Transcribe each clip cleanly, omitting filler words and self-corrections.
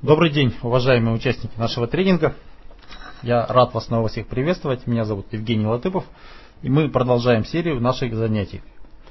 Добрый день, уважаемые участники нашего тренинга. Я рад вас снова всех приветствовать. Меня зовут Евгений Латыпов, и мы продолжаем серию наших занятий.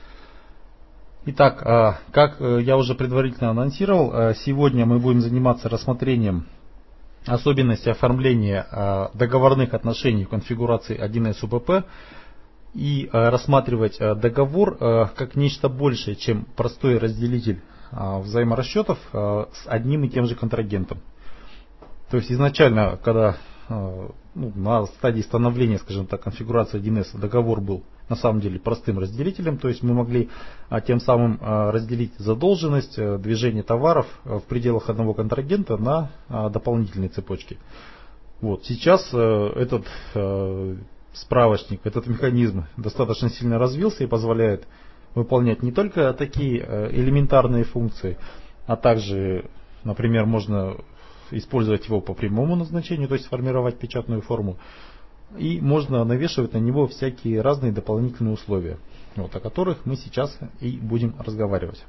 Итак, как я уже предварительно анонсировал, сегодня мы будем заниматься рассмотрением особенностей оформления договорных отношений в конфигурации 1С УПП и рассматривать договор как нечто большее, чем простой разделитель взаиморасчетов с одним и тем же контрагентом. То есть изначально, когда на стадии становления, скажем так, конфигурации 1С договор был на самом деле простым разделителем, то есть мы могли тем самым разделить задолженность, движение товаров в пределах одного контрагента на дополнительные цепочки. Вот. Сейчас этот справочник, этот механизм достаточно сильно развился и позволяет выполнять не только такие элементарные функции, а также, например, можно использовать его по прямому назначению, то есть формировать печатную форму, и можно навешивать на него всякие разные дополнительные условия, вот, о которых мы сейчас и будем разговаривать.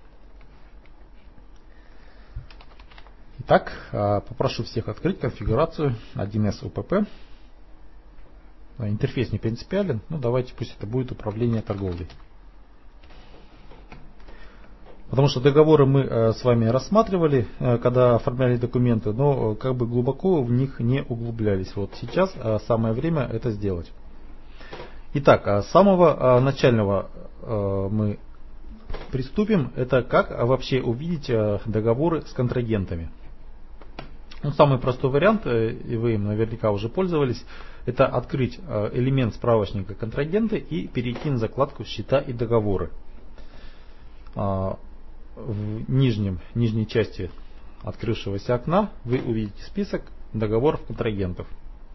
Итак, попрошу всех открыть конфигурацию 1С УПП. Интерфейс не принципиален, но давайте пусть это будет управление торговлей. Потому что договоры мы с вами рассматривали, когда оформляли документы, но как бы глубоко в них не углублялись. Вот сейчас самое время это сделать. Итак, с самого начального мы приступим. Это как вообще увидеть договоры с контрагентами. Самый простой вариант, и вы им наверняка уже пользовались, это открыть элемент справочника контрагенты и перейти на закладку «Счета и договоры». В нижней части открывшегося окна вы увидите список договоров контрагентов.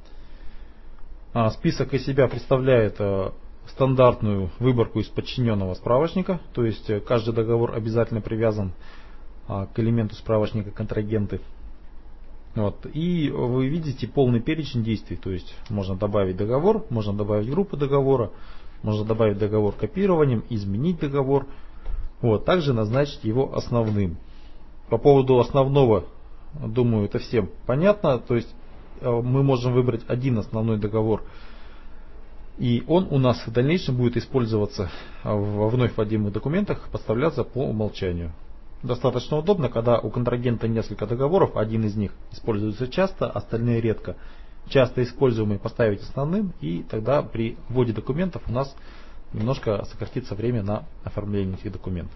Список из себя представляет стандартную выборку из подчиненного справочника, то есть каждый договор обязательно привязан к элементу справочника контрагенты. Вот. И вы видите полный перечень действий, то есть можно добавить договор, можно добавить группу договора, можно добавить договор копированием, изменить договор. Вот, также назначить его основным. По поводу основного, думаю, это всем понятно. То есть мы можем выбрать один основной договор, и он у нас в дальнейшем будет использоваться во вновь вводимых документах, поставляться по умолчанию. Достаточно удобно, когда у контрагента несколько договоров, один из них используется часто, остальные редко. Часто используемый поставить основным, и тогда при вводе документов у нас немножко сократится время на оформление этих документов.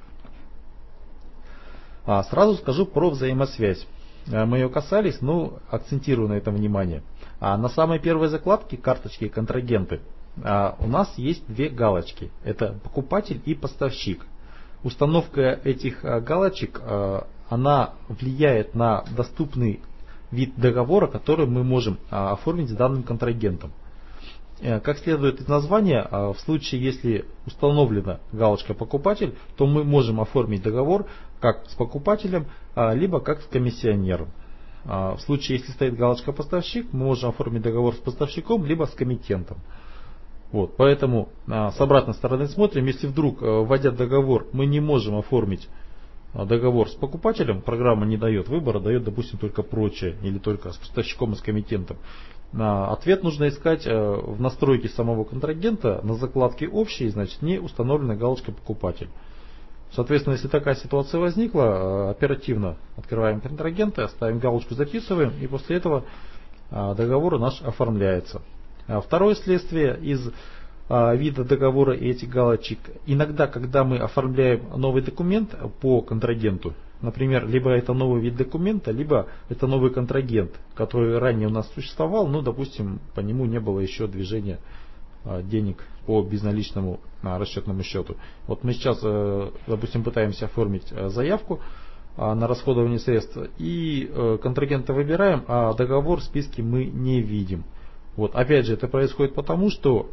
Сразу скажу про взаимосвязь. Мы ее касались, но акцентирую на этом внимание. На самой первой закладке карточки контрагенты у нас есть две галочки. Это покупатель и поставщик. Установка этих галочек она влияет на доступный вид договора, который мы можем оформить с данным контрагентом. Как следует из названия, в случае, если установлена галочка покупатель, то мы можем оформить договор как с покупателем, либо как с комиссионером. В случае, если стоит галочка поставщик, мы можем оформить договор с поставщиком, либо с коммитентом. Вот, поэтому с обратной стороны смотрим, если вдруг, вводя договор, мы не можем оформить договор с покупателем, программа не дает выбора, дает, допустим, только прочее, или только с поставщиком и с коммитентом. Ответ нужно искать в настройке самого контрагента на закладке «Общий», значит, не установлена галочка «Покупатель». Соответственно, если такая ситуация возникла, оперативно открываем контрагенты, ставим галочку «Записываем», и после этого договор наш оформляется. Второе следствие из вида договора и этих галочек. Иногда, когда мы оформляем новый документ по контрагенту, например, либо это новый вид документа, либо это новый контрагент, который ранее у нас существовал, но, допустим, по нему не было еще движения денег по безналичному расчетному счету. Вот мы сейчас, допустим, пытаемся оформить заявку на расходование средств, и контрагента выбираем, а договор в списке мы не видим. Вот, опять же, это происходит потому, что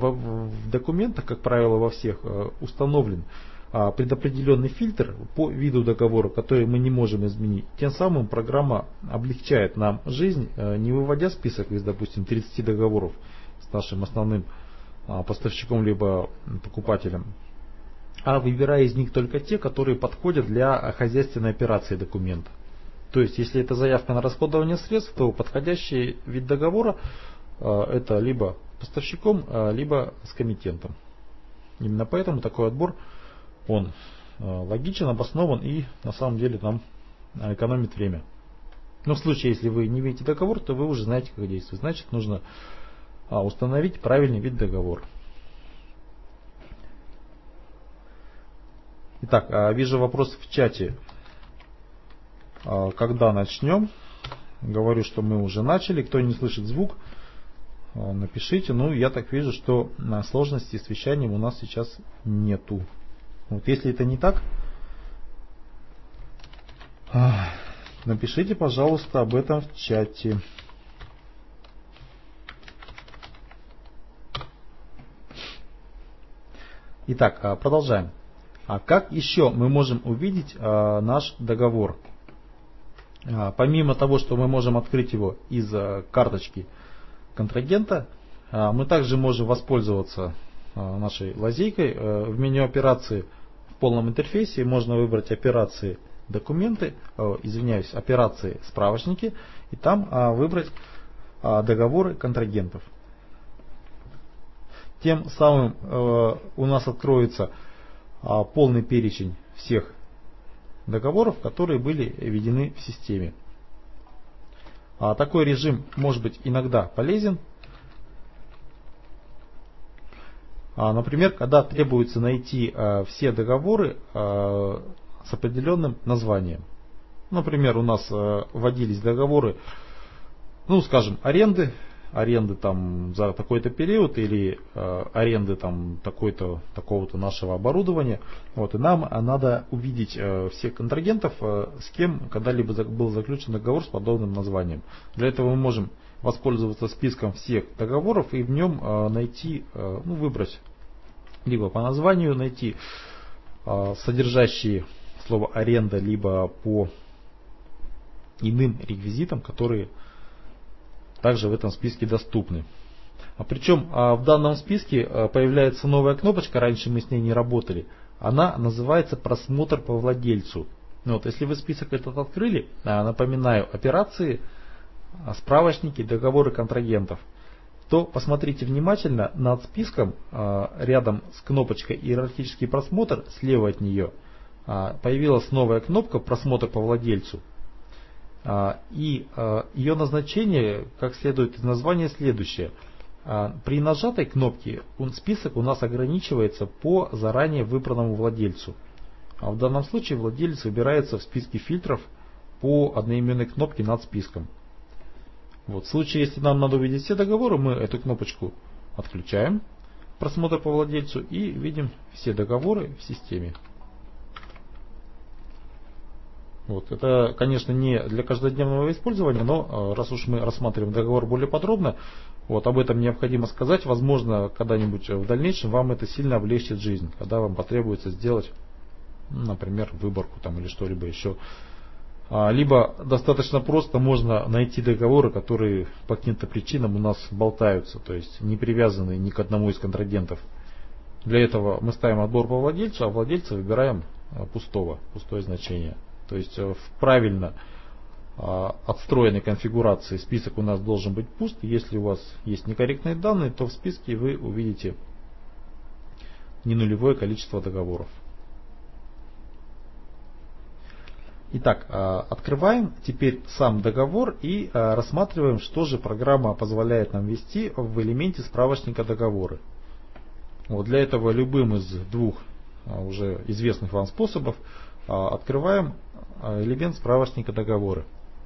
в документах, как правило, во всех установлен предопределенный фильтр по виду договора, который мы не можем изменить. Тем самым программа облегчает нам жизнь, не выводя список из, допустим, 30 договоров с нашим основным поставщиком либо покупателем, а выбирая из них только те, которые подходят для хозяйственной операции документа. То есть, если это заявка на расходование средств, то подходящий вид договора это либо поставщиком, либо с коммитентом. Именно поэтому такой отбор, он логичен, обоснован и на самом деле нам экономит время. Но в случае, если вы не видите договор, то вы уже знаете, как действовать. Значит, нужно установить правильный вид договора. Итак, вижу вопрос в чате. Когда начнем? Говорю, что мы уже начали. Кто не слышит звук, напишите. Ну, я так вижу, что сложностей с вещанием у нас сейчас нету. Вот если это не так, напишите, пожалуйста, об этом в чате. Итак, продолжаем. Как еще мы можем увидеть наш договор? Помимо того, что мы можем открыть его из карточки контрагента, мы также можем воспользоваться нашей лазейкой в меню операции. В полном интерфейсе можно выбрать операции документы, операции справочники, и там выбрать договоры контрагентов. Тем самым у нас откроется полный перечень всех договоров, которые были введены в системе. Такой режим может быть иногда полезен. Например, когда требуется найти все договоры с определенным названием. Например, у нас вводились договоры, ну, скажем, аренды там за такой-то период или аренды там такого-то нашего оборудования. Вот, и нам надо увидеть всех контрагентов, с кем когда-либо был заключен договор с подобным названием. Для этого мы можем воспользоваться списком всех договоров и в нем найти, выбрать либо по названию найти содержащие слово аренда, либо по иным реквизитам, которые также в этом списке доступны. Причем в данном списке появляется новая кнопочка, раньше мы с ней не работали. Она называется «Просмотр по владельцу». Вот, если вы список этот открыли, напоминаю, операции, справочники, договоры контрагентов, то посмотрите внимательно над списком, рядом с кнопочкой «Иерархический просмотр», слева от нее появилась новая кнопка «Просмотр по владельцу». И ее назначение, как следует из названия, следующее. При нажатой кнопке список у нас ограничивается по заранее выбранному владельцу. В данном случае владелец выбирается в списке фильтров по одноименной кнопке над списком. Вот, в случае, если нам надо увидеть все договоры, мы эту кнопочку отключаем, просмотр по владельцу, и видим все договоры в системе. Вот, это, конечно, не для каждодневного использования, но раз уж мы рассматриваем договор более подробно, вот, об этом необходимо сказать. Возможно, когда-нибудь в дальнейшем вам это сильно облегчит жизнь, когда вам потребуется сделать, например, выборку там, или что-либо еще. Либо достаточно просто можно найти договоры, которые по каким-то причинам у нас болтаются, то есть не привязаны ни к одному из контрагентов. Для этого мы ставим отбор по владельцу, а владельца выбираем пустое значение. То есть в правильно отстроенной конфигурации список у нас должен быть пуст. Если у вас есть некорректные данные, то в списке вы увидите ненулевое количество договоров. Итак, открываем теперь сам договор и рассматриваем, что же программа позволяет нам ввести в элементе справочника договоры. Вот для этого любым из двух уже известных вам способов открываем элемент справочника договоры.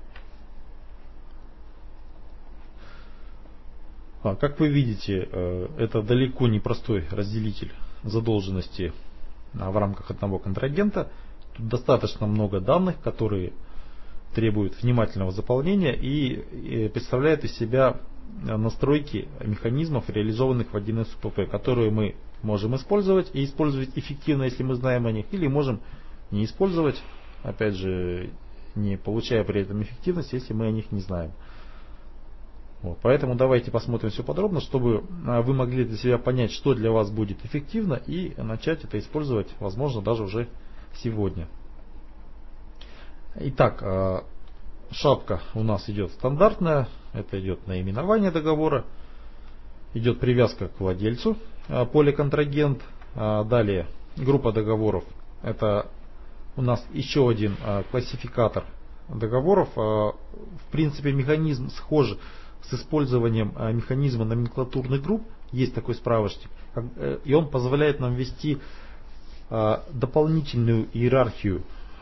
Как вы видите, это далеко не простой разделитель задолженности в рамках одного контрагента. Тут достаточно много данных, которые требуют внимательного заполнения и представляют из себя настройки механизмов, реализованных в 1С УПФ, которые мы можем использовать и использовать эффективно, если мы знаем о них, или можем не использовать, опять же, не получая при этом эффективность, если мы о них не знаем. Вот, поэтому давайте посмотрим все подробно, чтобы вы могли для себя понять, что для вас будет эффективно, и начать это использовать, возможно, даже уже сегодня. Итак, шапка у нас идет стандартная, это идет наименование договора, идет привязка к владельцу, поле контрагент. Далее группа договоров, это у нас еще один классификатор договоров. В принципе, механизм схож с использованием механизма номенклатурных групп. Есть такой справочник, и он позволяет нам ввести дополнительную иерархию,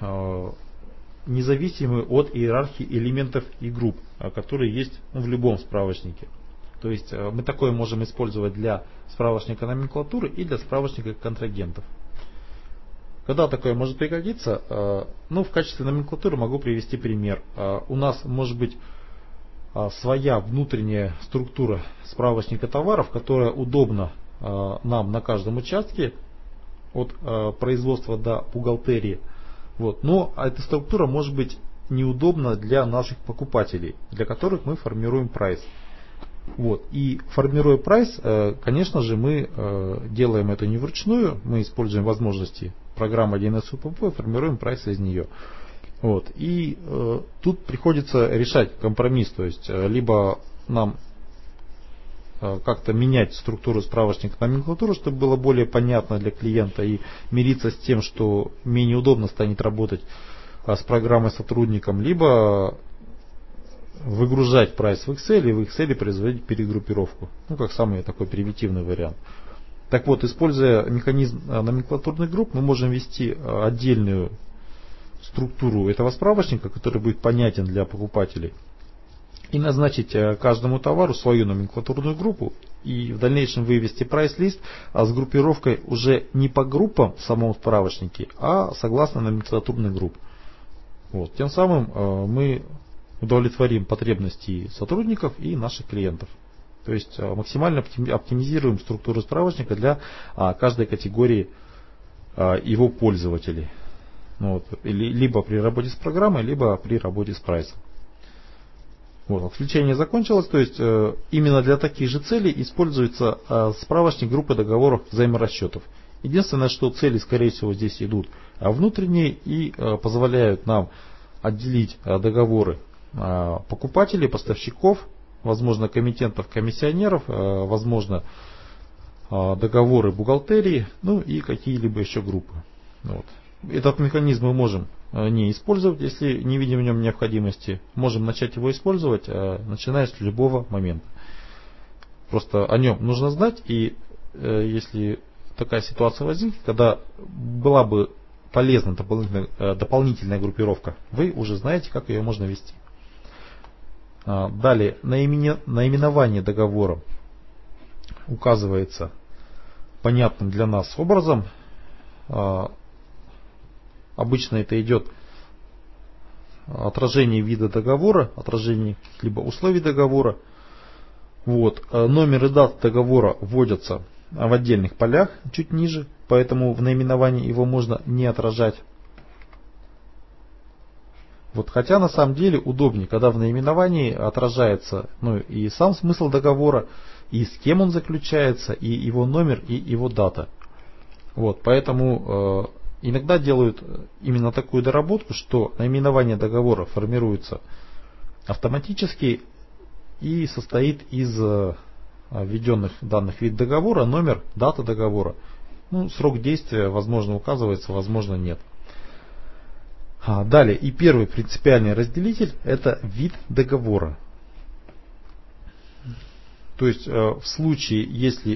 независимую от иерархии элементов и групп, которые есть в любом справочнике. То есть мы такое можем использовать для справочника номенклатуры и для справочника контрагентов. Когда такое может пригодиться? В качестве номенклатуры могу привести пример. У нас может быть своя внутренняя структура справочника товаров, которая удобна нам на каждом участке от производства до бухгалтерии. Но эта структура может быть неудобна для наших покупателей, для которых мы формируем прайс. И формируя прайс, конечно же, мы делаем это не вручную, мы используем возможности программы 1С УПП, формируем прайс из нее. И тут приходится решать компромисс, то есть либо нам как-то менять структуру справочника номенклатуры, чтобы было более понятно для клиента, и мириться с тем, что менее удобно станет работать с программой сотрудником, либо выгружать прайс в Excel и в Excel производить перегруппировку. Как самый такой примитивный вариант. Так вот, используя механизм номенклатурных групп, мы можем ввести отдельную структуру этого справочника, который будет понятен для покупателей, и назначить каждому товару свою номенклатурную группу, и в дальнейшем вывести прайс-лист с группировкой уже не по группам в самом справочнике, а согласно номенклатурных групп. Тем самым мы удовлетворим потребности сотрудников и наших клиентов. То есть максимально оптимизируем структуру справочника для каждой категории его пользователей. Либо при работе с программой, либо при работе с прайсом. Отвлечение закончилось, то есть именно для таких же целей используется справочник группы договоров взаиморасчетов. Единственное, что цели, скорее всего, здесь идут внутренние и позволяют нам отделить договоры покупателей, поставщиков, возможно, коммитентов, комиссионеров, возможно, договоры бухгалтерии, и какие-либо еще группы. Этот механизм мы можем не использовать, если не видим в нем необходимости. Можем начать его использовать, начиная с любого момента. Просто о нем нужно знать, и если такая ситуация возникнет, когда была бы полезна дополнительная группировка, вы уже знаете, как ее можно вести. Далее, наименование договора указывается понятным для нас образом. Обычно это идет отражение вида договора, отражение либо условий договора. Номер и дата договора вводятся в отдельных полях чуть ниже, поэтому в наименовании его можно не отражать. Хотя на самом деле удобнее, когда в наименовании отражается и сам смысл договора, и с кем он заключается, и его номер, и его дата. Поэтому иногда делают именно такую доработку, что наименование договора формируется автоматически и состоит из введенных данных: вид договора, номер, дата договора. Срок действия, возможно, указывается, возможно, нет. Далее, и первый принципиальный разделитель — это вид договора. То есть в случае, если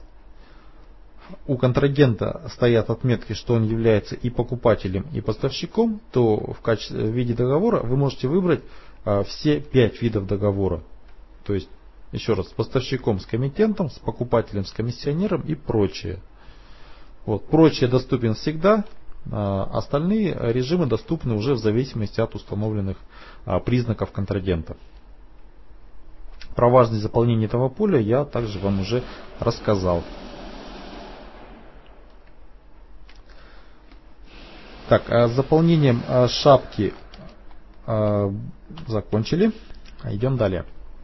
у контрагента стоят отметки, что он является и покупателем, и поставщиком, то в виде договора вы можете выбрать все 5 видов договора. То есть, еще раз, с поставщиком, с коммитентом, с покупателем, с комиссионером и прочее. Прочее доступен всегда. Остальные режимы доступны уже в зависимости от установленных признаков контрагента. Про важность заполнения этого поля я также вам уже рассказал. С заполнением шапки закончили. Идем далее.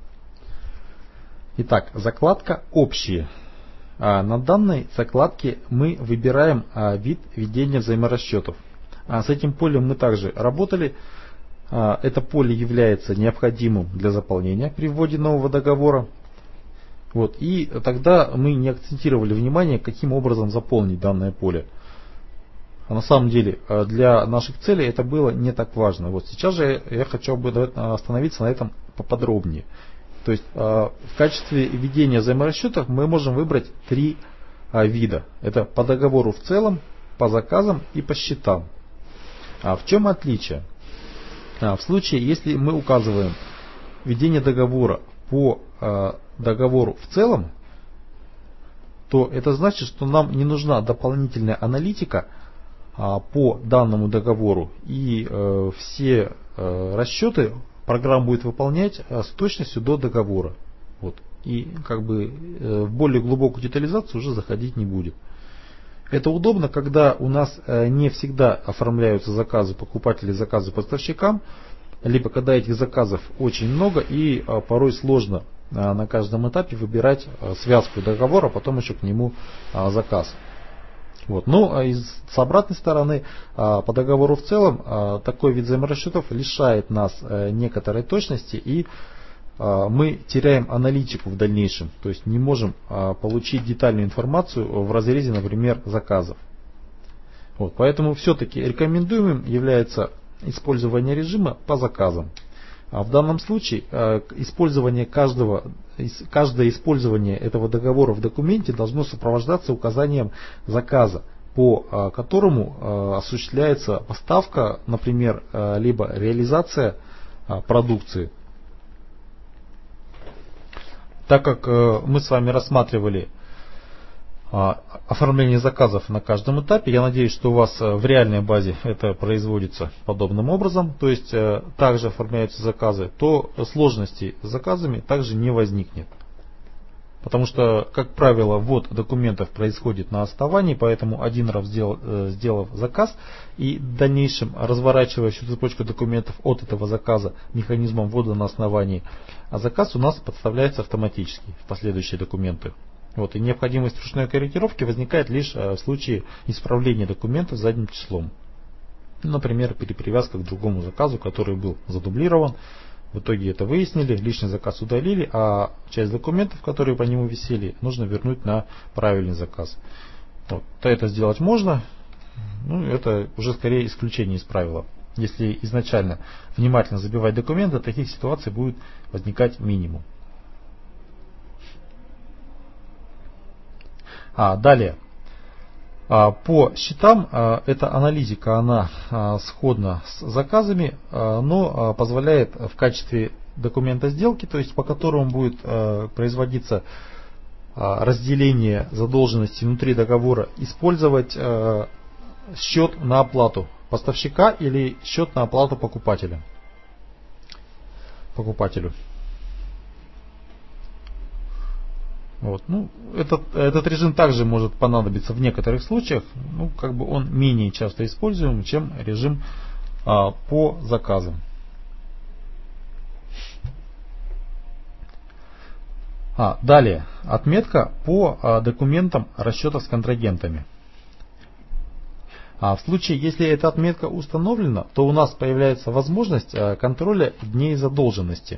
Итак, закладка «Общие». На данной закладке мы выбираем вид ведения взаиморасчетов. С этим полем мы также работали. это поле является необходимым для заполнения при вводе нового договора. Вот, и тогда мы не акцентировали внимание, каким образом заполнить данное поле. А на самом деле для наших целей это было не так важно. Вот сейчас же я хочу остановиться на этом поподробнее. То есть в качестве ведения взаиморасчетов мы можем выбрать три вида. Это по договору в целом, по заказам и по счетам. В чем отличие? В случае, если мы указываем ведение договора по договору в целом, то это значит, что нам не нужна дополнительная аналитика по данному договору, и все расчеты программа будет выполнять с точностью до договора. Вот. И в более глубокую детализацию уже заходить не будет. Это удобно, когда у нас не всегда оформляются заказы покупателей, заказы поставщикам, либо когда этих заказов очень много и порой сложно на каждом этапе выбирать связку договора, а потом еще к нему заказ. Вот. Но с обратной стороны, по договору в целом, такой вид взаиморасчетов лишает нас некоторой точности, и мы теряем аналитику в дальнейшем. То есть не можем получить детальную информацию в разрезе, например, заказов. Вот. Поэтому все-таки рекомендуемым является использование режима по заказам. В данном случае каждое использование этого договора в документе должно сопровождаться указанием заказа, по которому осуществляется поставка, например, либо реализация продукции. Так как мы с вами рассматривали оформление заказов на каждом этапе, я надеюсь, что у вас в реальной базе это производится подобным образом, то есть также оформляются заказы, то сложностей с заказами также не возникнет. Потому что, как правило, ввод документов происходит на основании, поэтому один раз сделав заказ и в дальнейшем разворачивая всю цепочку документов от этого заказа механизмом ввода на основании, а заказ у нас подставляется автоматически в последующие документы. Вот, и необходимость ручной корректировки возникает лишь в случае исправления документа задним числом. Например, перепривязка к другому заказу, который был задублирован. В итоге это выяснили, лишний заказ удалили, а часть документов, которые по нему висели, нужно вернуть на правильный заказ. Вот. То это сделать можно, это уже скорее исключение из правила. Если изначально внимательно забивать документы, таких ситуаций будет возникать минимум. Далее. По счетам эта аналитика, она сходна с заказами, но позволяет в качестве документа сделки, то есть по которому будет производиться разделение задолженности внутри договора, использовать счет на оплату поставщика или счет на оплату покупателю. Вот. Этот режим также может понадобиться в некоторых случаях, он менее часто используем, чем режим по заказам. Далее, отметка по документам расчетов с контрагентами. В случае, если эта отметка установлена, то у нас появляется возможность контроля дней задолженности.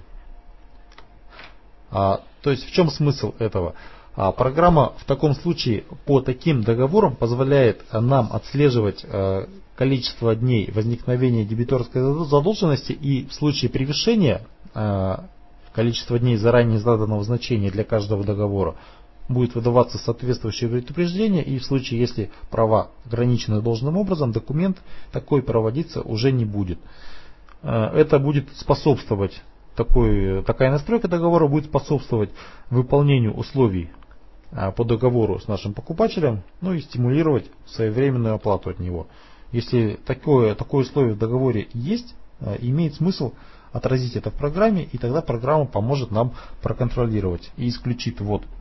То есть в чем смысл этого? Программа в таком случае по таким договорам позволяет нам отслеживать количество дней возникновения дебиторской задолженности, и в случае превышения количества дней заранее заданного значения для каждого договора будет выдаваться соответствующее предупреждение, и в случае, если права ограничены должным образом, документ такой проводиться уже не будет. Это будет способствовать Такая настройка договора будет способствовать выполнению условий по договору с нашим покупателем, и стимулировать своевременную оплату от него. Если такое условие в договоре есть, имеет смысл отразить это в программе, и тогда программа поможет нам проконтролировать и исключит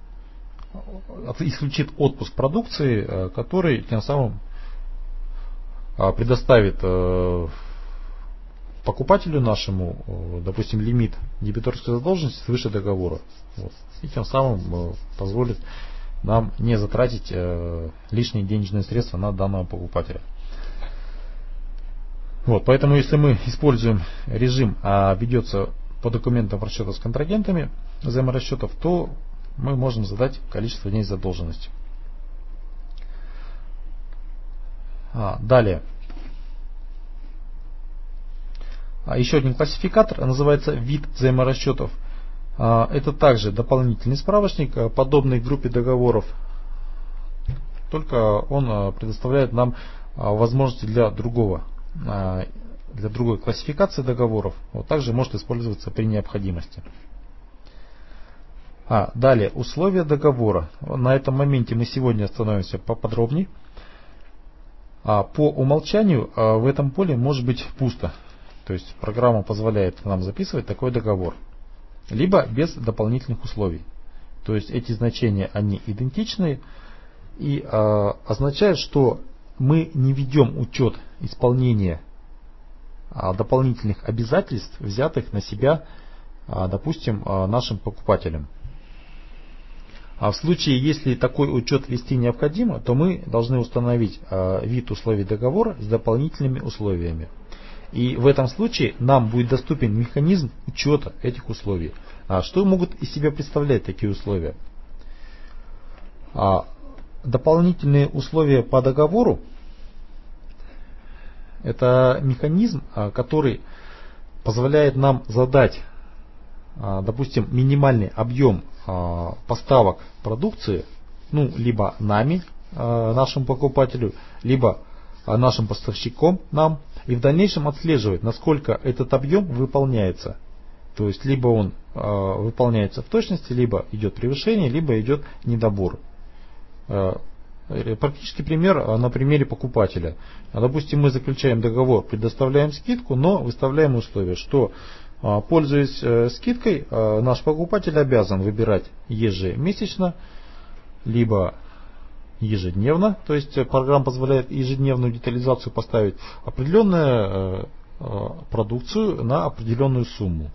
отпуск продукции, который тем самым предоставит покупателю нашему, допустим, лимит дебиторской задолженности свыше договора. Вот. И тем самым позволит нам не затратить лишние денежные средства на данного покупателя. Вот, поэтому если мы используем режим, ведется по документам расчета с контрагентами взаиморасчетов, то мы можем задать количество дней задолженности. Далее. Еще один классификатор называется вид взаиморасчетов. Это также дополнительный справочник, подобный группе договоров, только он предоставляет нам возможности для другой классификации договоров. Вот, также может использоваться при необходимости. Далее, условия договора. На этом моменте мы сегодня остановимся поподробнее. По умолчанию в этом поле может быть пусто. То есть программа позволяет нам записывать такой договор. Либо без дополнительных условий. То есть эти значения, они идентичны и означают, что мы не ведем учет исполнения дополнительных обязательств, взятых на себя, допустим, нашим покупателям. А в случае, если такой учет вести необходимо, то мы должны установить вид условий договора с дополнительными условиями. И в этом случае нам будет доступен механизм учета этих условий. Что могут из себя представлять такие условия? Дополнительные условия по договору — это механизм, который позволяет нам задать, допустим, минимальный объем поставок продукции, либо нами, нашему покупателю, либо нашим поставщиком нам, и в дальнейшем отслеживать, насколько этот объем выполняется. То есть либо он выполняется в точности, либо идет превышение, либо идет недобор. Практический пример на примере покупателя. Допустим, мы заключаем договор, предоставляем скидку, но выставляем условие, что, пользуясь скидкой, наш покупатель обязан выбирать ежемесячно, либо ежедневно, то есть программа позволяет ежедневную детализацию поставить, определенную продукцию на определенную сумму.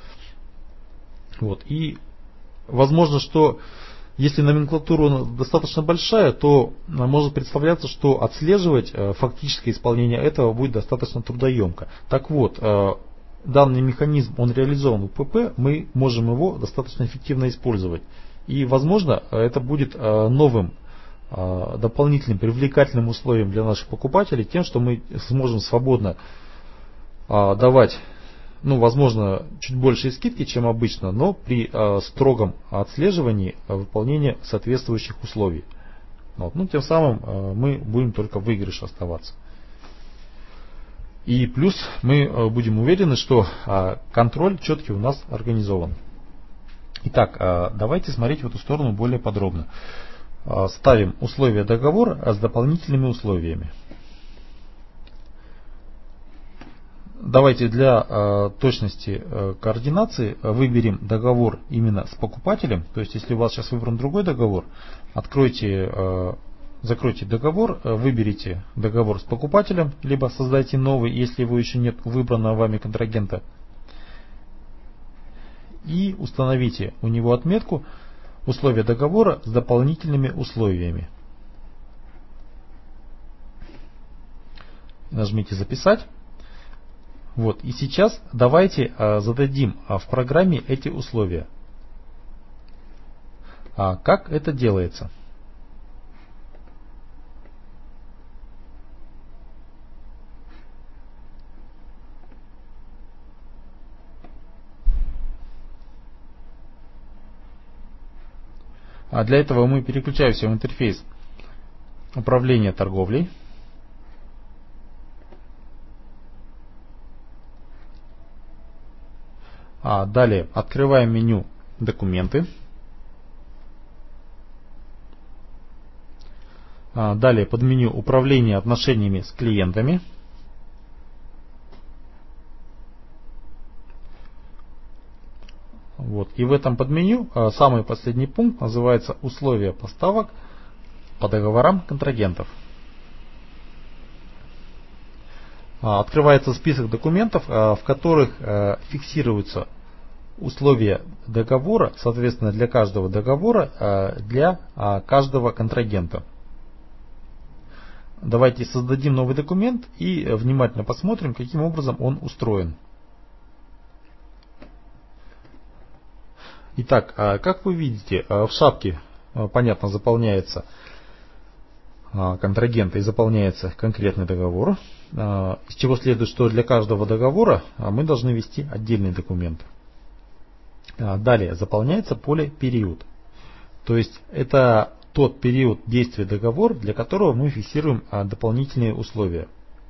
Вот. И возможно, что если номенклатура достаточно большая, то может представляться, что отслеживать фактическое исполнение этого будет достаточно трудоемко. Так вот, данный механизм, он реализован в ПП, мы можем его достаточно эффективно использовать. И возможно, это будет новым дополнительным привлекательным условием для наших покупателей, тем, что мы сможем свободно давать, возможно, чуть большие скидки, чем обычно, но при строгом отслеживании выполнения соответствующих условий. Тем самым мы будем только в выигрыше оставаться. И плюс мы будем уверены, что контроль четкий у нас организован. Итак, давайте смотреть в эту сторону более подробно. Ставим условия договора с дополнительными условиями. Давайте для точности координации выберем договор именно с покупателем. То есть, если у вас сейчас выбран другой договор, закройте договор, выберите договор с покупателем, либо создайте новый, если его еще нет выбранного вами контрагента. И установите у него отметку условия договора с дополнительными условиями. Нажмите «Записать». Вот. И сейчас давайте зададим в программе эти условия. Как это делается? Для этого мы переключаемся в интерфейс управления торговлей. Далее открываем меню «Документы». Далее под меню «Управление отношениями с клиентами». Вот. И в этом подменю самый последний пункт называется «Условия поставок по договорам контрагентов». Открывается список документов, в которых фиксируются условия договора, соответственно, для каждого договора, для каждого контрагента. давайте создадим новый документ и внимательно посмотрим, каким образом он устроен. Итак, как вы видите, в шапке, понятно, заполняется контрагента и заполняется конкретный договор, из чего следует, что для каждого договора мы должны ввести отдельный документ. Далее заполняется поле «Период». То есть это тот период действия договора, для которого мы фиксируем дополнительные условия.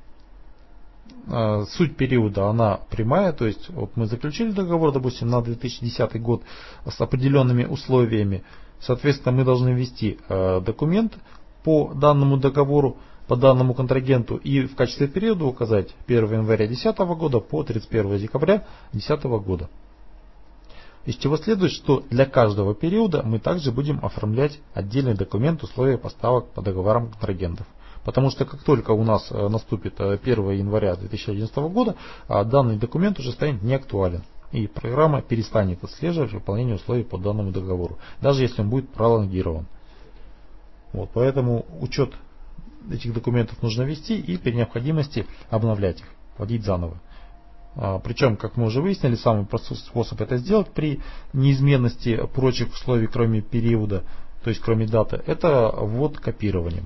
Суть периода, она прямая, то есть вот мы заключили договор, допустим, на 2010 год с определенными условиями. Соответственно, мы должны ввести документ по данному договору, по данному контрагенту и в качестве периода указать 1 января 2010 года по 31 декабря 2010 года. Из чего следует, что для каждого периода мы также будем оформлять отдельный документ условия поставок по договорам контрагентов. Потому что как только у нас наступит 1 января 2011 года, данный документ уже станет неактуален. И программа перестанет отслеживать выполнение условий по данному договору, даже если он будет пролонгирован. Вот, поэтому учет этих документов нужно вести и при необходимости обновлять их, вводить заново. Причем, как мы уже выяснили, самый простой способ это сделать при неизменности прочих условий, кроме периода, то есть кроме даты, это ввод копированием.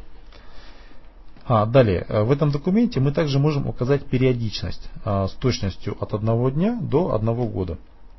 Далее, в этом документе мы также можем указать периодичность с точностью от 1 дня до 1 года.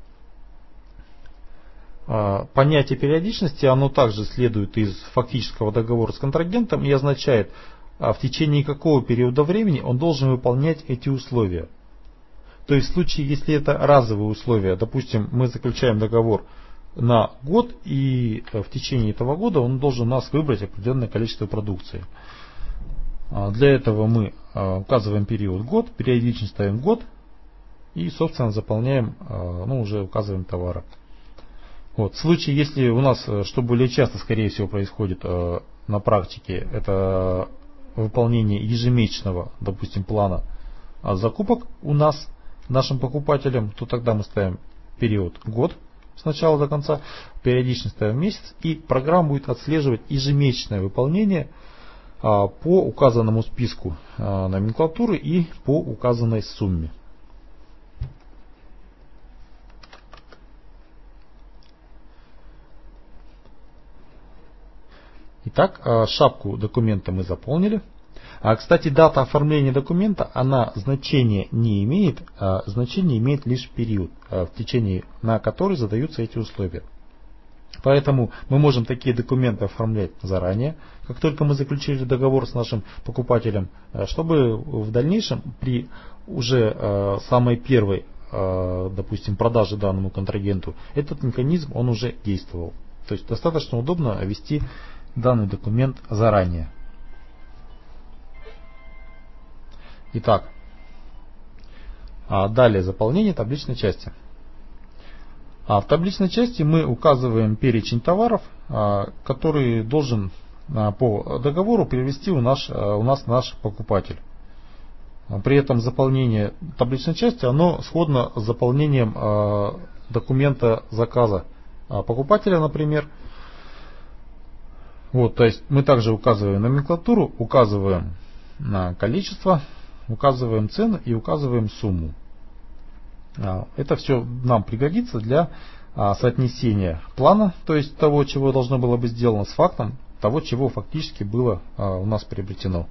Понятие периодичности, оно также следует из фактического договора с контрагентом и означает, в течение какого периода времени он должен выполнять эти условия. То есть в случае, если это разовые условия, допустим, мы заключаем договор на год, и в течение этого года он должен у нас выбрать определенное количество продукции. Для этого мы указываем период год, периодичность ставим год и, собственно, заполняем, уже указываем товары. Вот. В случае, если у нас, что более часто, скорее всего, происходит на практике, это выполнение ежемесячного, допустим, плана закупок у нас, нашим покупателям, то тогда мы ставим период год с начала до конца, периодичность ставим месяц, и программа будет отслеживать ежемесячное выполнение по указанному списку номенклатуры и по указанной сумме. Итак, шапку документа мы заполнили. Кстати, дата оформления документа, она значения не имеет, значение имеет лишь период, в течение на который задаются эти условия. Поэтому мы можем такие документы оформлять заранее, как только мы заключили договор с нашим покупателем, чтобы в дальнейшем при уже самой первой, допустим, продаже данному контрагенту, этот механизм он уже действовал. То есть достаточно удобно ввести данный документ заранее. Итак, далее заполнение табличной части. В табличной части мы указываем перечень товаров, который должен по договору привести у нас наш покупатель. При этом заполнение табличной части оно сходно с заполнением документа заказа покупателя, например. Вот, то есть мы также указываем номенклатуру, указываем количество, указываем цену и указываем сумму. Это все нам пригодится для соотнесения плана, то есть того, чего должно было быть сделано, с фактом того, чего фактически было у нас приобретено.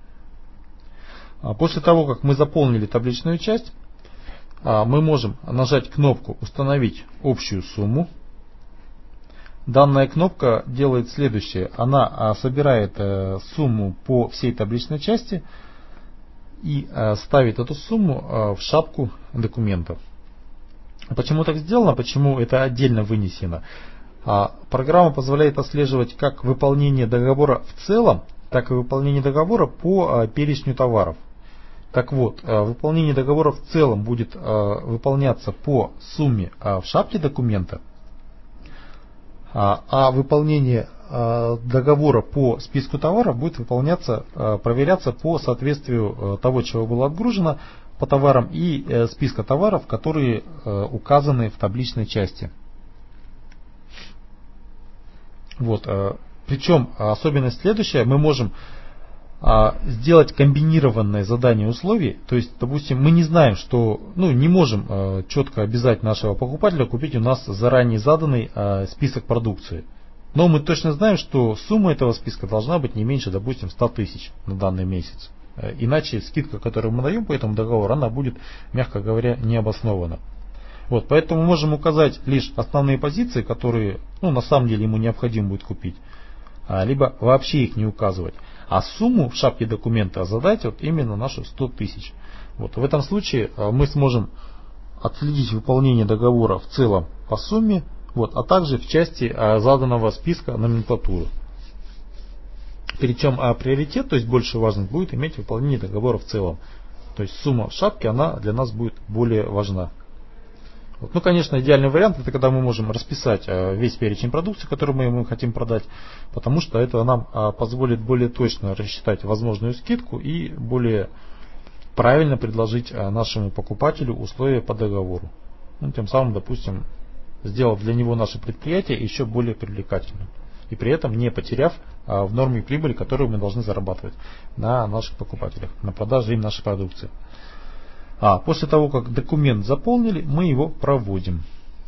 После того, как мы заполнили табличную часть, мы можем нажать кнопку «Установить общую сумму». Данная кнопка делает следующее. Она собирает сумму по всей табличной части и ставит эту сумму в шапку документа. Почему так сделано? Почему это отдельно вынесено? Программа позволяет отслеживать как выполнение договора в целом, так и выполнение договора по перечню товаров. Так вот, выполнение договора в целом будет выполняться по сумме в шапке документа, а выполнение договора по списку товаров будет проверяться по соответствию того, чего было отгружено по товарам и списка товаров, которые указаны в табличной части. Вот. Причем особенность следующая: мы можем сделать комбинированное задание условий. То есть, допустим, мы не знаем, что, не можем четко обязать нашего покупателя купить у нас заранее заданный список продукции. Но мы точно знаем, что сумма этого списка должна быть не меньше, допустим, 100 тысяч на данный месяц. Иначе скидка, которую мы даем по этому договору, она будет, мягко говоря, необоснована. Вот, поэтому мы можем указать лишь основные позиции, которые на самом деле ему необходимо будет купить, либо вообще их не указывать. А сумму в шапке документа задать именно нашу 100 тысяч. Вот, в этом случае мы сможем отследить выполнение договора в целом по сумме, а также в части заданного списка номенклатуры. Причем приоритет, то есть больше важность, будет иметь выполнение договора в целом. То есть сумма в шапке, она для нас будет более важна. Конечно, идеальный вариант, это когда мы можем расписать весь перечень продукции, которую мы хотим продать, потому что это нам позволит более точно рассчитать возможную скидку и более правильно предложить нашему покупателю условия по договору. Тем самым, допустим, сделав для него наше предприятие еще более привлекательным. И при этом не потеряв в норме прибыли, которую мы должны зарабатывать на наших покупателях, на продаже им нашей продукции. После того, как документ заполнили, мы его проводим.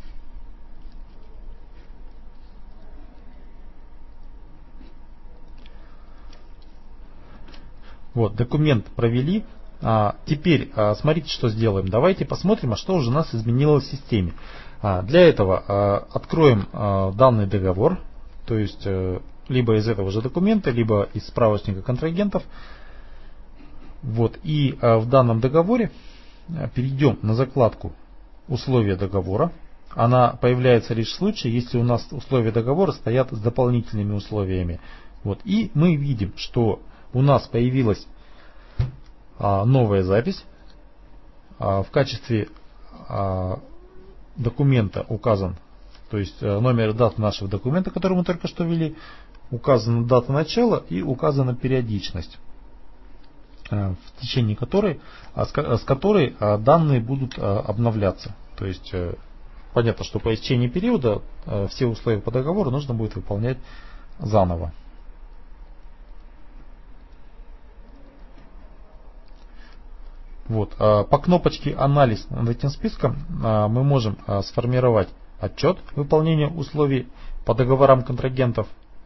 Документ провели. Теперь смотрите, что сделаем. Давайте посмотрим, что уже у нас изменилось в системе. Для этого откроем данный договор, то есть либо из этого же документа, либо из справочника контрагентов. И в данном договоре перейдем на закладку «Условия договора». Она появляется лишь в случае, если у нас условия договора стоят с дополнительными условиями. И мы видим, что у нас появилась новая запись. В качестве документа указан, то есть номер и дата нашего документа, который мы только что ввели, указана дата начала и указана периодичность, в течение которой, с которой данные будут обновляться. То есть понятно, что по истечении периода все условия по договору нужно будет выполнять заново. По кнопочке «Анализ» над этим списком мы можем сформировать отчет выполнения условий по договорам контрагентов.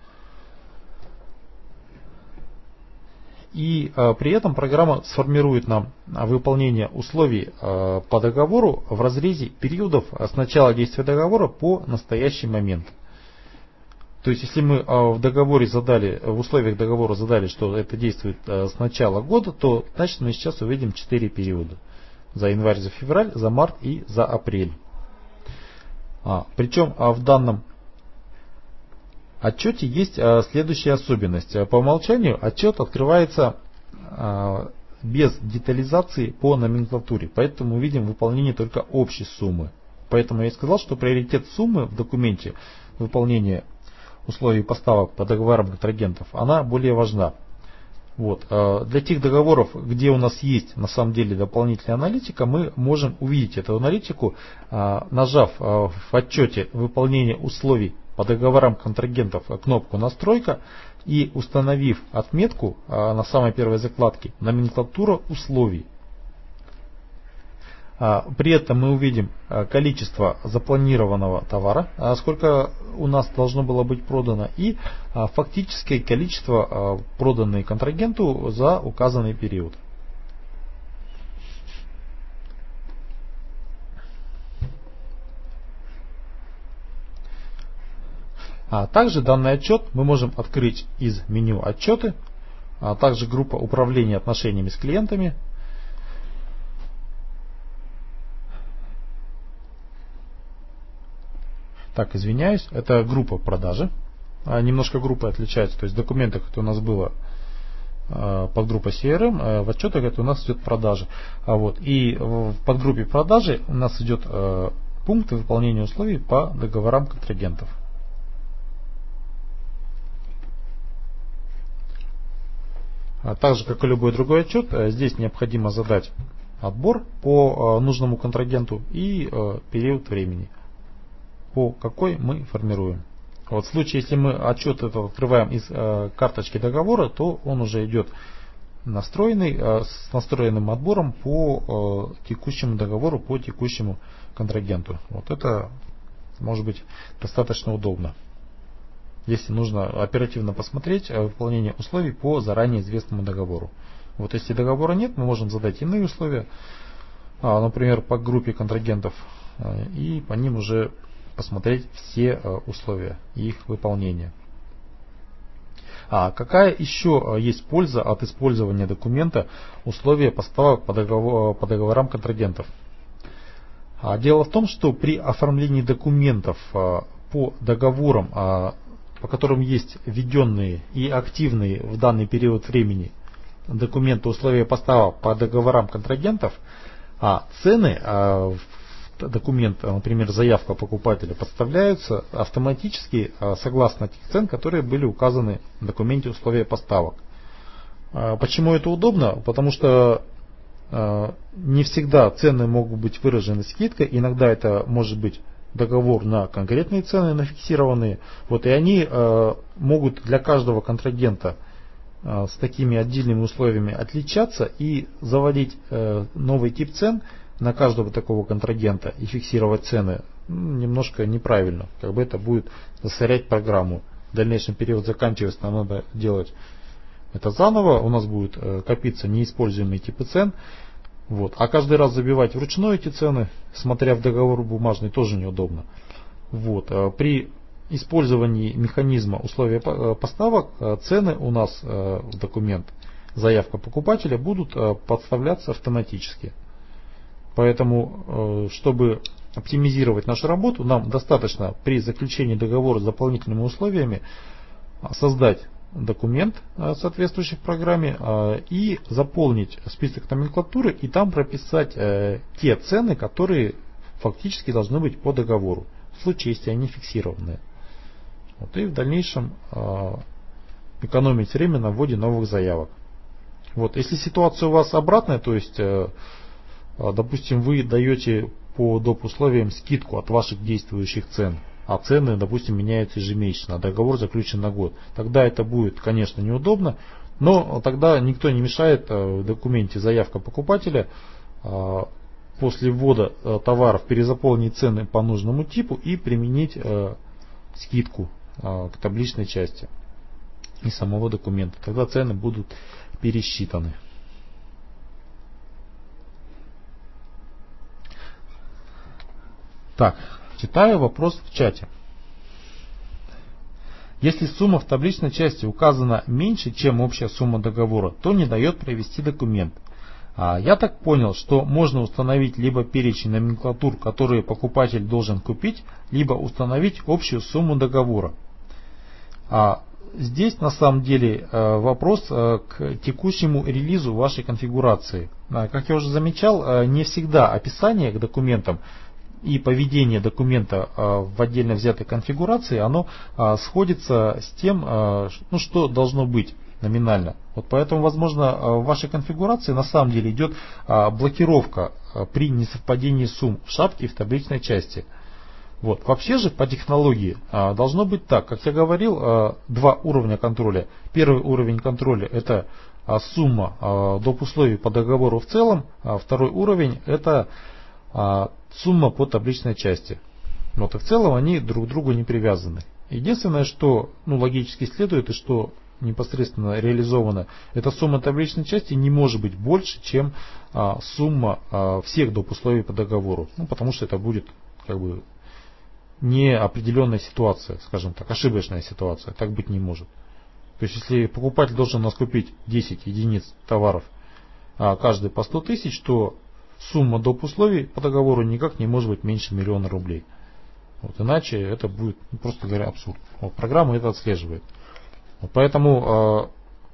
И при этом программа сформирует нам выполнение условий по договору в разрезе периодов с начала действия договора по настоящий момент. То есть, если мы в условиях договора задали, что это действует с начала года, то значит мы сейчас увидим 4 периода. За январь, за февраль, за март и за апрель. Причем в данном отчете есть следующая особенность. По умолчанию отчет открывается без детализации по номенклатуре. Поэтому мы видим выполнение только общей суммы. Поэтому я и сказал, что приоритет суммы в документе выполнения условий поставок по договорам контрагентов, она более важна. Для тех договоров, где у нас есть на самом деле дополнительная аналитика, мы можем увидеть эту аналитику, нажав в отчете выполнение условий по договорам контрагентов кнопку «Настройка» и установив отметку на самой первой закладке «Номенклатура условий». При этом мы увидим количество запланированного товара, сколько у нас должно было быть продано, и фактическое количество, проданное контрагенту за указанный период. Также данный отчет мы можем открыть из меню «Отчеты», а также группа управления отношениями с клиентами. Извиняюсь, это группа продажи. Немножко группы отличаются, то есть в документах это у нас было под группой CRM, в отчетах это у нас идет продажи. И в подгруппе продажи у нас идет пункты выполнения условий по договорам контрагентов. Так же, как и любой другой отчет, здесь необходимо задать отбор по нужному контрагенту и период времени, по какой мы формируем. Вот в случае, если мы отчет этот открываем из карточки договора, то он уже идет настроенный, с настроенным отбором по текущему договору, по текущему контрагенту. Вот это может быть достаточно удобно, если нужно оперативно посмотреть выполнение условий по заранее известному договору. Вот если договора нет, мы можем задать иные условия, например, по группе контрагентов, и по ним уже посмотреть все условия и их выполнения. Какая еще есть польза от использования документа условия поставок по договорам контрагентов? Дело в том, что при оформлении документов по договорам, по которым есть введенные и активные в данный период времени документы условия поставок по договорам контрагентов, цены в документ, например, заявка покупателя, подставляются автоматически согласно тех цен, которые были указаны в документе условия поставок. Почему это удобно? Потому что не всегда цены могут быть выражены скидкой, иногда это может быть договор на конкретные цены, на фиксированные. Вот, и они могут для каждого контрагента с такими отдельными условиями отличаться и заводить новый тип цен на каждого такого контрагента и фиксировать цены немножко неправильно. Как бы это будет засорять программу. В дальнейшем период заканчивается, нам надо делать это заново. У нас будут копиться неиспользуемые типы цен. Вот. А каждый раз забивать вручную эти цены, смотря в договор бумажный, тоже неудобно. Вот. При использовании механизма условия поставок цены у нас в документ заявка покупателя будут подставляться автоматически. Поэтому, чтобы оптимизировать нашу работу, нам достаточно при заключении договора с дополнительными условиями создать документ, соответствующий в программе, и заполнить список номенклатуры и там прописать те цены, которые фактически должны быть по договору, в случае, если они фиксированные. Вот, и в дальнейшем экономить время на вводе новых заявок. Вот, если ситуация у вас обратная, то есть допустим, вы даете по доп. Условиям скидку от ваших действующих цен, а цены, допустим, меняются ежемесячно, а договор заключен на год. Тогда это будет, конечно, неудобно, но тогда никто не мешает в документе заявка покупателя после ввода товаров перезаполнить цены по нужному типу и применить скидку к табличной части и самого документа. Тогда цены будут пересчитаны. Так, читаю вопрос в чате. Если сумма в табличной части указана меньше, чем общая сумма договора, то не дает провести документ. Я так понял, что можно установить либо перечень номенклатур, которые покупатель должен купить, либо установить общую сумму договора. Здесь на самом деле вопрос к текущему релизу вашей конфигурации. Как я уже замечал, не всегда описание к документам и поведение документа в отдельно взятой конфигурации, оно сходится с тем, что должно быть номинально. Вот поэтому, возможно, в вашей конфигурации на самом деле идет блокировка при несовпадении сумм в шапке и в табличной части. Вот. Вообще же по технологии должно быть так, как я говорил, два уровня контроля. Первый уровень контроля — это сумма доп. Условий по договору в целом, а второй уровень — это сумма по табличной части. Вот, и в целом они друг к другу не привязаны. Единственное, что логически следует и что непосредственно реализовано, эта сумма табличной части не может быть больше, чем сумма всех доп. Условий по договору. Потому что это будет как бы неопределенная ситуация, скажем так, ошибочная ситуация. Так быть не может. То есть если покупатель должен у нас купить 10 единиц товаров, каждый по 100 тысяч, то сумма доп. Условий по договору никак не может быть меньше 1 000 000 рублей. Вот, иначе это будет, просто говоря, абсурд. Вот, программа это отслеживает. Вот, поэтому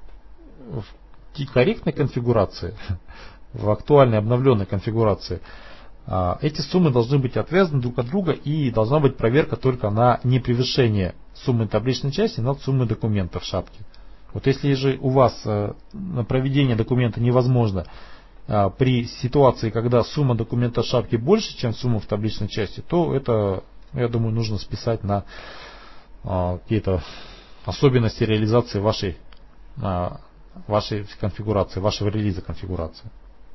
в корректной конфигурации, в актуальной обновленной конфигурации, эти суммы должны быть отвязаны друг от друга и должна быть проверка только на непревышение суммы табличной части над суммой документа в шапке. Вот если же у вас проведение документа невозможно при ситуации, когда сумма документа в шапке больше, чем сумма в табличной части, то это, я думаю, нужно списать на какие-то особенности реализации вашей конфигурации, вашего релиза конфигурации.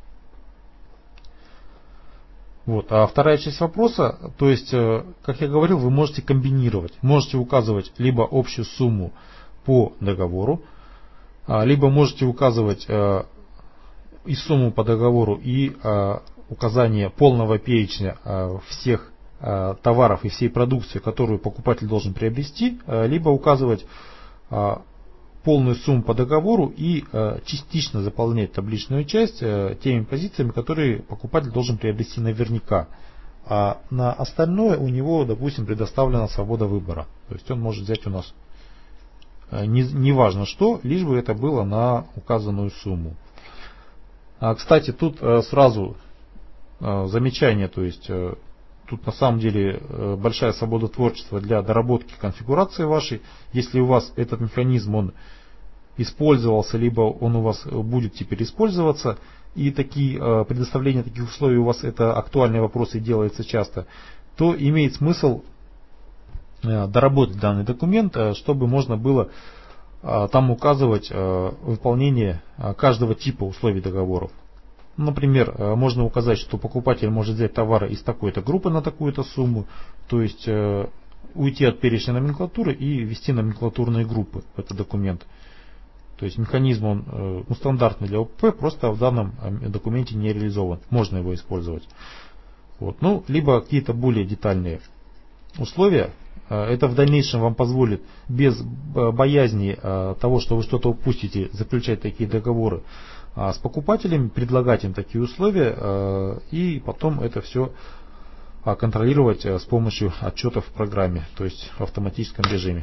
Вот. А вторая часть вопроса, то есть, как я говорил, вы можете комбинировать. Можете указывать либо общую сумму по договору, либо можете указывать и сумму по договору, и указание полного перечня всех товаров и всей продукции, которую покупатель должен приобрести, либо указывать полную сумму по договору и частично заполнять табличную часть теми позициями, которые покупатель должен приобрести наверняка. А на остальное у него, допустим, предоставлена свобода выбора. То есть он может взять у нас неважно что, лишь бы это было на указанную сумму. Кстати, тут сразу замечание, то есть тут на самом деле большая свобода творчества для доработки конфигурации вашей. Если у вас этот механизм он использовался, либо он у вас будет теперь использоваться, и предоставление таких условий у вас это актуальный вопрос и делается часто, то имеет смысл доработать данный документ, чтобы можно было там указывать выполнение каждого типа условий договоров. Например, можно указать, что покупатель может взять товары из такой-то группы на такую-то сумму, то есть уйти от перечня номенклатуры и ввести номенклатурные группы в этот документ. То есть механизм он стандартный для ОПП, просто в данном документе не реализован. Можно его использовать. Вот. Ну, либо какие-то более детальные условия. Это в дальнейшем вам позволит без боязни того, что вы что-то упустите, заключать такие договоры с покупателями, предлагать им такие условия и потом это все контролировать с помощью отчетов в программе, то есть в автоматическом режиме.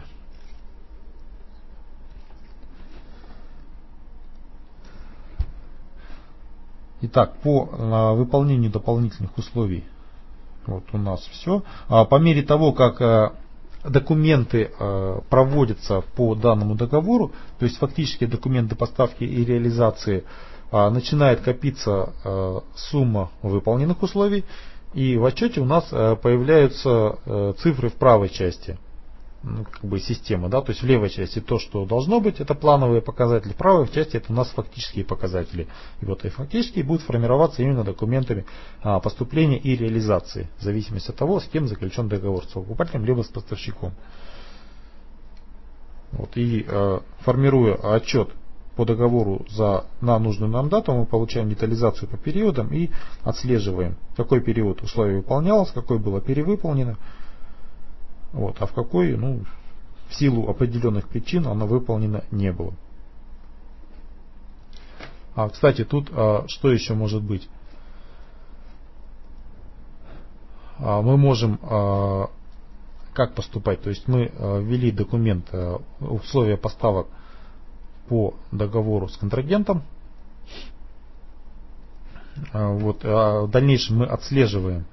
Итак, по выполнению дополнительных условий вот у нас все. По мере того, как документы проводятся по данному договору, то есть фактически документы поставки и реализации, начинает копиться сумма выполненных условий, и в отчете у нас появляются цифры в правой части системы, да, то есть в левой части то, что должно быть, это плановые показатели, в правой части это у нас фактические показатели. И вот и фактические будут формироваться именно документами поступления и реализации, в зависимости от того, с кем заключен договор, с покупателем либо с поставщиком. Вот, и формируя отчет по договору на нужную нам дату, мы получаем детализацию по периодам и отслеживаем, в какой период условие выполнялось, какой было перевыполнено. Вот, а в какой, в силу определенных причин оно выполнено не было. Кстати, тут что еще может быть? Мы можем как поступать? То есть мы ввели документ условия поставок по договору с контрагентом. Вот, в дальнейшем мы отслеживаем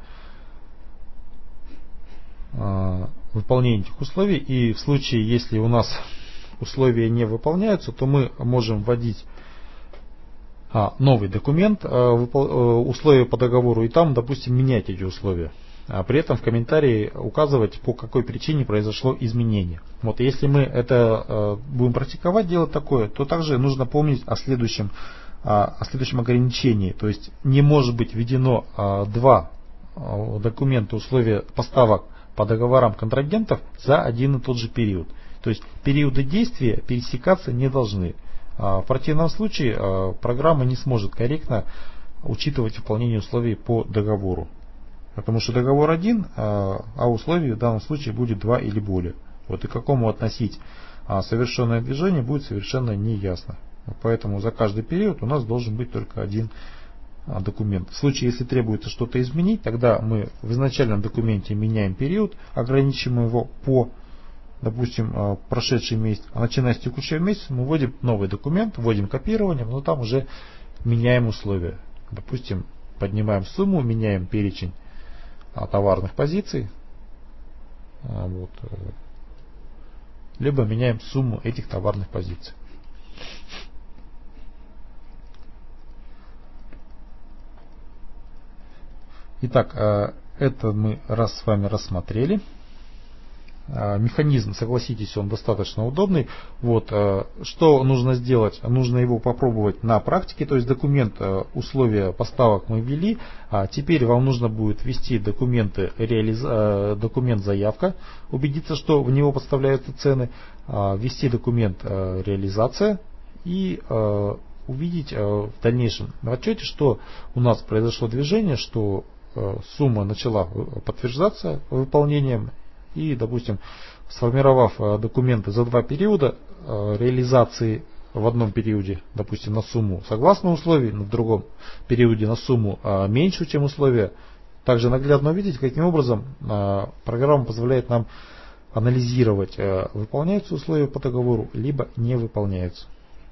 выполнение этих условий, и в случае, если у нас условия не выполняются, то мы можем вводить новый документ, условия по договору, и там, допустим, менять эти условия. А при этом в комментарии указывать, по какой причине произошло изменение. Вот, если мы это будем практиковать, делать такое, то также нужно помнить о следующем ограничении. То есть не может быть введено два документа условия поставок по договорам контрагентов за один и тот же период. То есть периоды действия пересекаться не должны. В противном случае программа не сможет корректно учитывать выполнение условий по договору. Потому что договор один, а условий в данном случае будет два или более. Вот и к какому относить совершенное движение будет совершенно неясно. Поэтому за каждый период у нас должен быть только один документ. В случае, если требуется что-то изменить, тогда мы в изначальном документе меняем период, ограничиваем его по, допустим, прошедший месяц, а начиная с текущего месяца мы вводим новый документ, вводим копирование, но там уже меняем условия. Допустим, поднимаем сумму, меняем перечень товарных позиций, вот, либо меняем сумму этих товарных позиций. Итак, это мы с вами рассмотрели. Механизм, согласитесь, он достаточно удобный. Вот, что нужно сделать? Нужно его попробовать на практике, то есть документ условия поставок мы ввели, а теперь вам нужно будет ввести документы, документ заявка, убедиться, что в него подставляются цены, ввести документ реализация и увидеть в дальнейшем в отчете, что у нас произошло движение, что сумма начала подтверждаться выполнением. И, допустим, сформировав документы за 2 периода реализации в одном периоде, допустим, на сумму согласно условиям, в другом периоде на сумму меньше, чем условия, также наглядно увидеть, каким образом программа позволяет нам анализировать, выполняются условия по договору, либо не выполняются.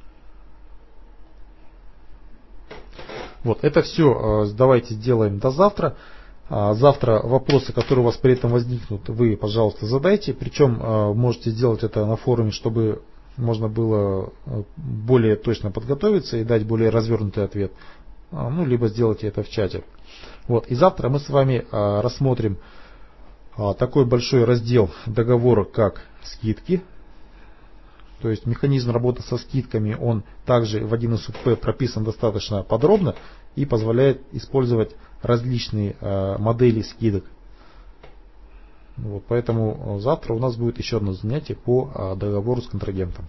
Вот, это все давайте сделаем до завтра. Завтра вопросы, которые у вас при этом возникнут, вы, пожалуйста, задайте. Причем можете сделать это на форуме, чтобы можно было более точно подготовиться и дать более развернутый ответ. Ну, либо сделайте это в чате. Вот. И завтра мы с вами рассмотрим такой большой раздел договора, как скидки. То есть механизм работы со скидками, он также в 1С УП прописан достаточно подробно и позволяет использовать различные модели скидок. Вот, поэтому завтра у нас будет еще одно занятие по договору с контрагентом.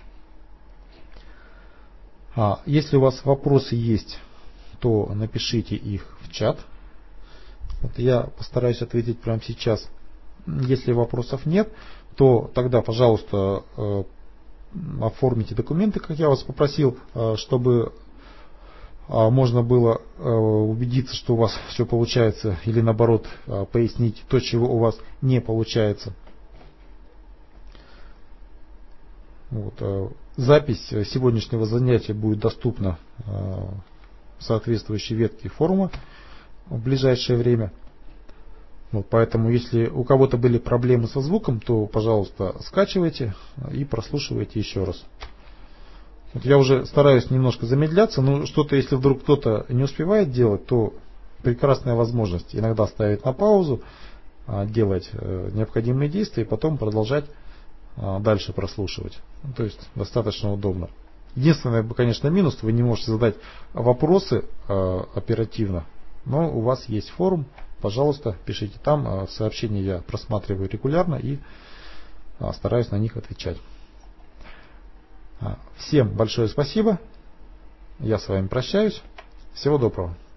Если у вас вопросы есть, то напишите их в чат. Вот я постараюсь ответить прямо сейчас. Если вопросов нет, то тогда, пожалуйста, оформите документы, как я вас попросил, чтобы можно было убедиться, что у вас все получается, или наоборот пояснить то, чего у вас не получается. Вот. Запись сегодняшнего занятия будет доступна в соответствующей ветке форума в ближайшее время. Вот, поэтому, если у кого-то были проблемы со звуком, то, пожалуйста, скачивайте и прослушивайте еще раз. Вот я уже стараюсь немножко замедляться, но что-то, если вдруг кто-то не успевает делать, то прекрасная возможность иногда ставить на паузу, делать необходимые действия и потом продолжать дальше прослушивать. Ну, то есть достаточно удобно. Единственное, конечно, минус, вы не можете задать вопросы оперативно, но у вас есть форум, пожалуйста, пишите там, сообщения я просматриваю регулярно и стараюсь на них отвечать. Всем большое спасибо. Я с вами прощаюсь. Всего доброго.